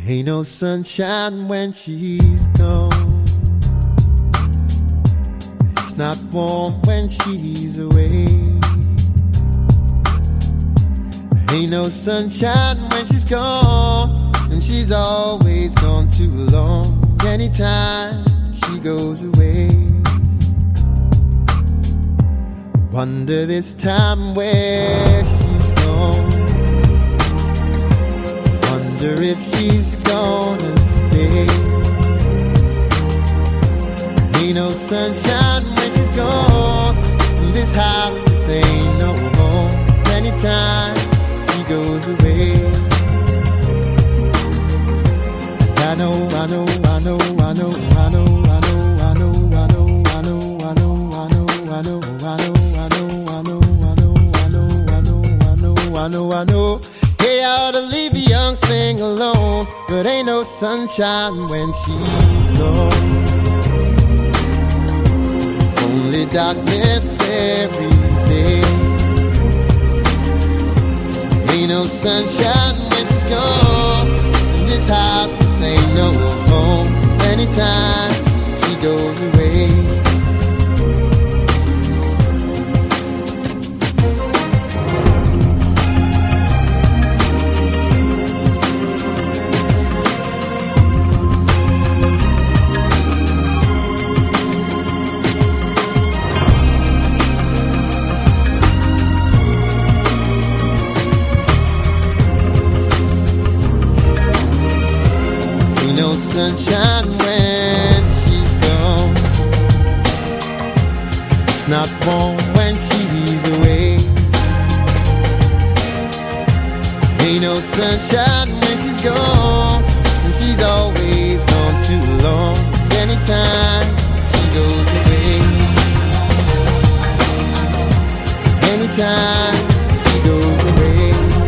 Ain't no sunshine when she's gone. It's not warm when she's away. Ain't no sunshine when she's gone, and she's always gone too long. Anytime she goes away, wonder this time where she's gone. Wonder if she's gonna stay. Ain't no sunshine when she's gone, and this house just ain't no home. Anytime she goes away, and I know, I know, I know, I know, I know, I know, I know, I know, I know, I know, I know, I know, I know, I know, I know, I know, I know, I know, I know, I know. Hey, I ought to leave the young thing alone, but ain't no sunshine when she's gone. Only darkness every day. Ain't no sunshine when she's gone, and this house just ain't no home. Anytime she goes away, no sunshine when she's gone. It's not warm when she's away. Ain't no sunshine when she's gone, and she's always gone too long. Anytime she goes away, anytime she goes away,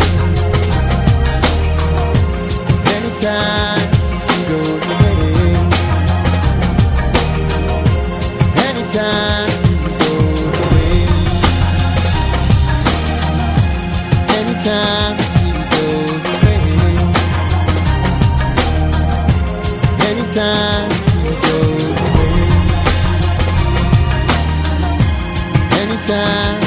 anytime goes away, anytime she goes away, anytime she goes away, anytime she goes away, anytime.